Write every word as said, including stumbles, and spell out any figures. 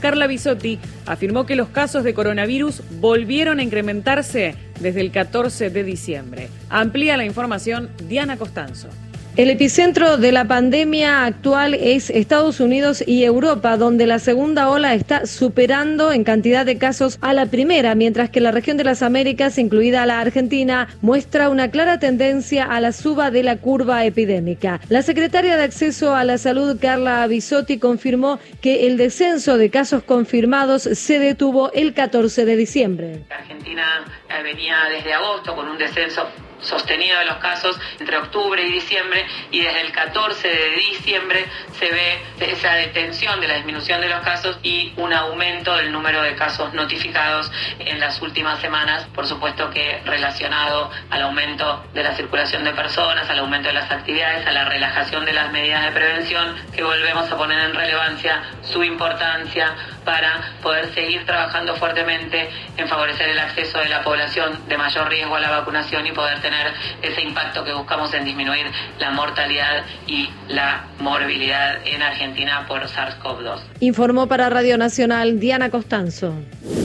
Carla Bisotti, afirmó que los casos de coronavirus volvieron a incrementarse desde el catorce de diciembre. Amplía la información Diana Costanzo. El epicentro de la pandemia actual es Estados Unidos y Europa, donde la segunda ola está superando en cantidad de casos a la primera, mientras que la región de las Américas, incluida la Argentina, muestra una clara tendencia a la suba de la curva epidémica. La secretaria de Acceso a la Salud, Carla Bisotti, confirmó que el descenso de casos confirmados se detuvo el catorce de diciembre. Argentina venía desde agosto con un descenso sostenido de los casos entre octubre y diciembre, y desde el catorce de diciembre se ve esa detención de la disminución de los casos y un aumento del número de casos notificados en las últimas semanas, por supuesto que relacionado al aumento de la circulación de personas, al aumento de las actividades, a la relajación de las medidas de prevención, que volvemos a poner en relevancia su importancia para poder seguir trabajando fuertemente en favorecer el acceso de la población de mayor riesgo a la vacunación y poder tener ese impacto que buscamos en disminuir la mortalidad y la morbilidad en Argentina por SARS-CoV dos. Informó para Radio Nacional Diana Costanzo.